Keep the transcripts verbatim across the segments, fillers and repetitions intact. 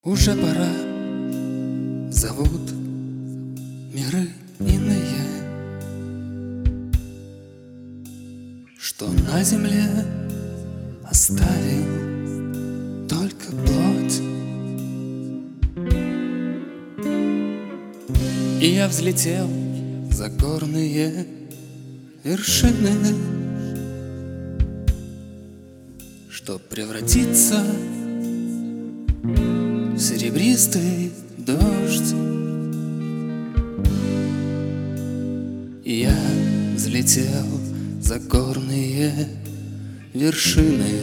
Уже пора, зовут миры иные, что на земле оставил только плоть. И я взлетел за горные вершины, чтоб превратиться в серебристый дождь. И я взлетел за горные вершины,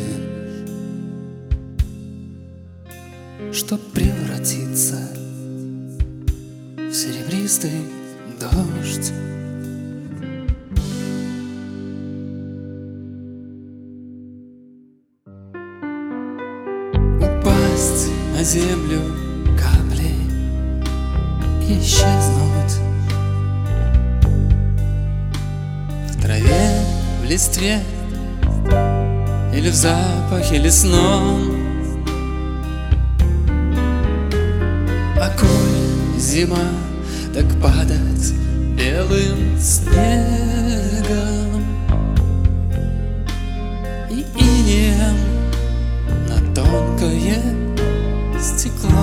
чтоб превратиться в серебристый дождь. Упасть на землю каплей и исчезнуть в траве, в листве или в запахе лесном. А коль зима, так падать белым снегом и инеем на тонкое стекло.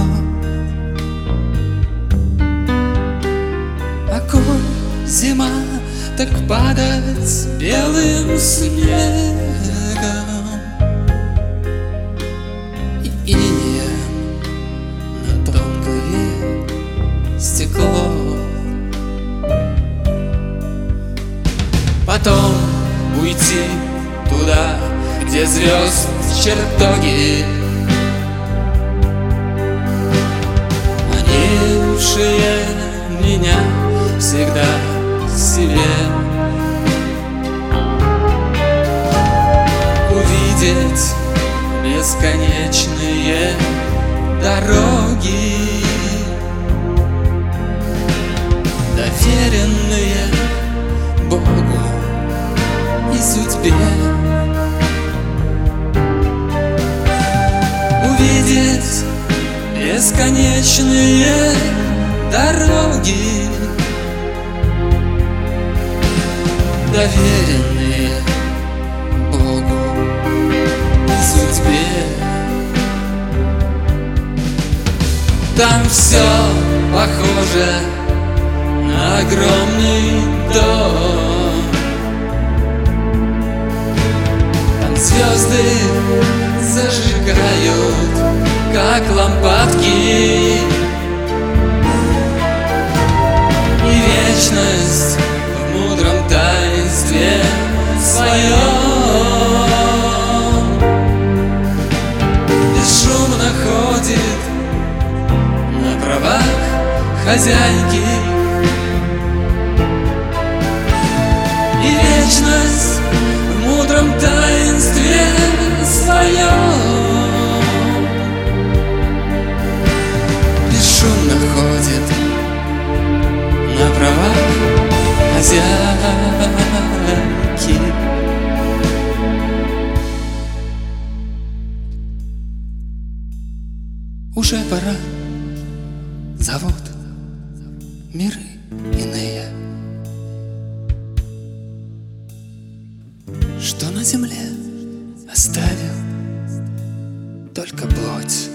А коль зима, так падать белым снегом и инеем на тонкое стекло. Потом уйти туда, где звезд чертоги, манившие меня всегда к себе. Увидеть бесконечные дороги, доверенные Богу и судьбе. Увидеть бесконечные дороги, доверенные Богу и судьбе. Там все похоже на огромный дом. Там звезды зажигают, как лампадки, и вечность в мудром таинстве своем бесшумно ходит на правах хозяйки. И вечность в мудром таинстве своем бесшумно ходит на правах хозяйки. Уже пора, зовут миры иные, что на земле оставил только плоть.